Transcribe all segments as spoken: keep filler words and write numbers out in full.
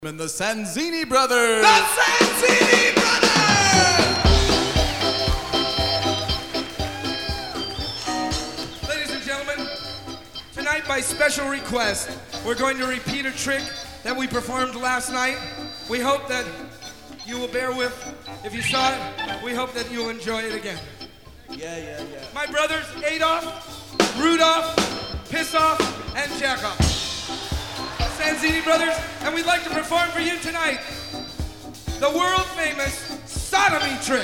And the Sanzini Brothers! The Sanzini Brothers! Ladies and gentlemen, tonight by special request, we're going to repeat a trick that we performed last night. We hope that you will bear with. If you saw it, we hope that you'll enjoy it again. Yeah, yeah, yeah. My brothers, Adolf, Rudolph, Piss Off, and Jack Off. Sanzini Brothers, and we'd like to perform for you tonight the world famous sodomy trick.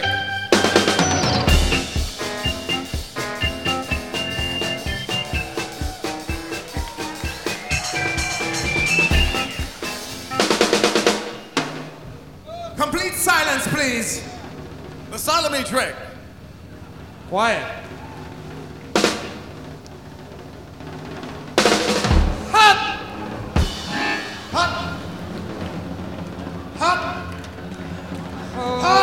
Complete silence, please. The sodomy trick. Quiet. Hop! Hop! Oh.